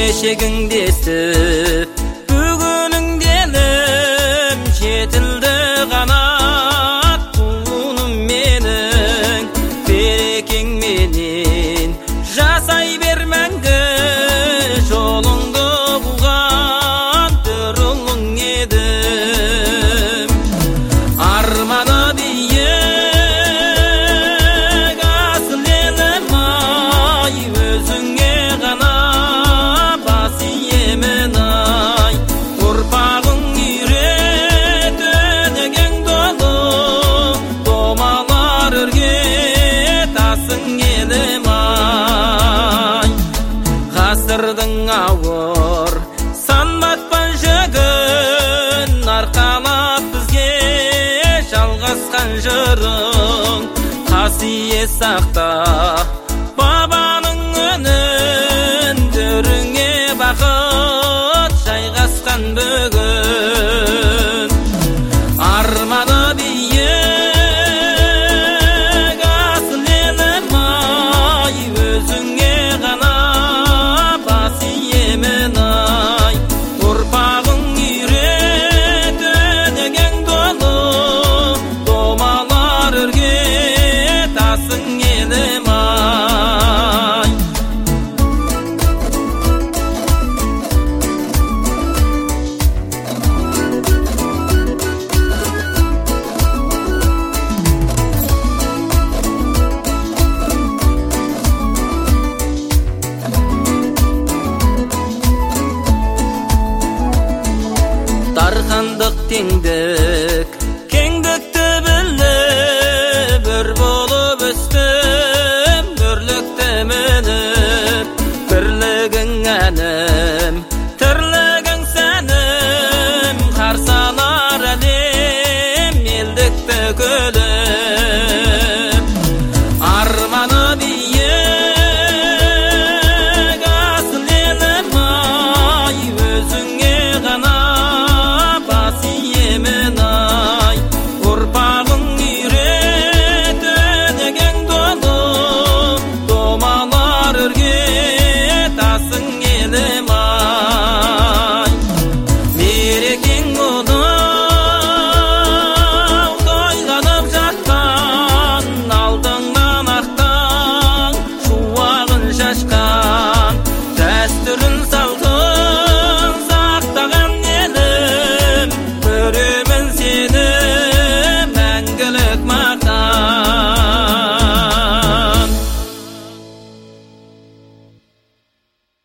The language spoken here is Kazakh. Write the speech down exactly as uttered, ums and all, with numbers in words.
Келешегіңді естіп бүгініңденім жетілді қанат құлыным менің берекең менен жасай бер мәңгі жолыңды қуған бір ұлың едім арманы биік асыл елім ай өзіңе ғана бас иемін ай ұрпағың үйрет өнегең долы домалар іргетасың елім ай ғасырдың ауыр сан батпан жүгін арқалап бізге жалғасқан жырың қасие сақта бабаның үнін төріңе бақыт жайғасқан бүгін арманы биік асыл елім ай өзіңе ғана бас иемін ай ұрпағың үйрет өнегең долы домалар іргетасың елім ай дархандық теңдік кеңдікті біліп бір болып өстім бірлікті мініп бірлігің әнім